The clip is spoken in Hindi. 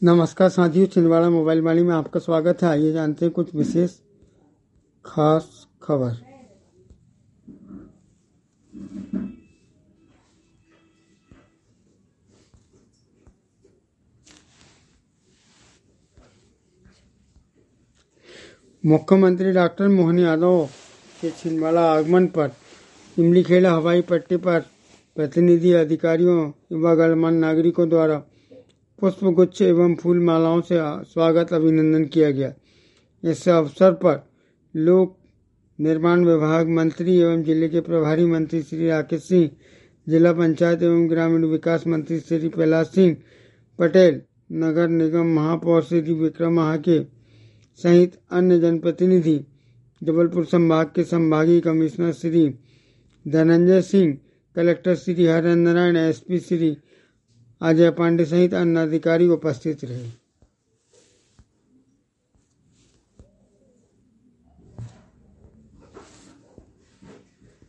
नमस्कार साथियों, छिंदवाड़ा मोबाइल वाणी में आपका स्वागत है। आइए जानते हैं कुछ विशेष खास खबर। मुख्यमंत्री डॉक्टर मोहन यादव के छिंदवाड़ा आगमन पर इमलीखेड़ा हवाई पट्टी पर प्रतिनिधि अधिकारियों व गणमान्य नागरिकों द्वारा पुष्पगुच्छ एवं फूल मालाओं से स्वागत अभिनंदन किया गया। इस अवसर पर लोक निर्माण विभाग मंत्री एवं जिले के प्रभारी मंत्री श्री राकेश सिंह, जिला पंचायत एवं ग्रामीण विकास मंत्री श्री कैलाश सिंह पटेल, नगर निगम महापौर श्री विक्रम महाके सहित अन्य जनप्रतिनिधि, जबलपुर संभाग के संभागीय commissioner Shri Dhananjay Singh, collector Shri Harendra Narayan, SP Shri Ajay Pande सहित अन्य अधिकारी उपस्थित रहे।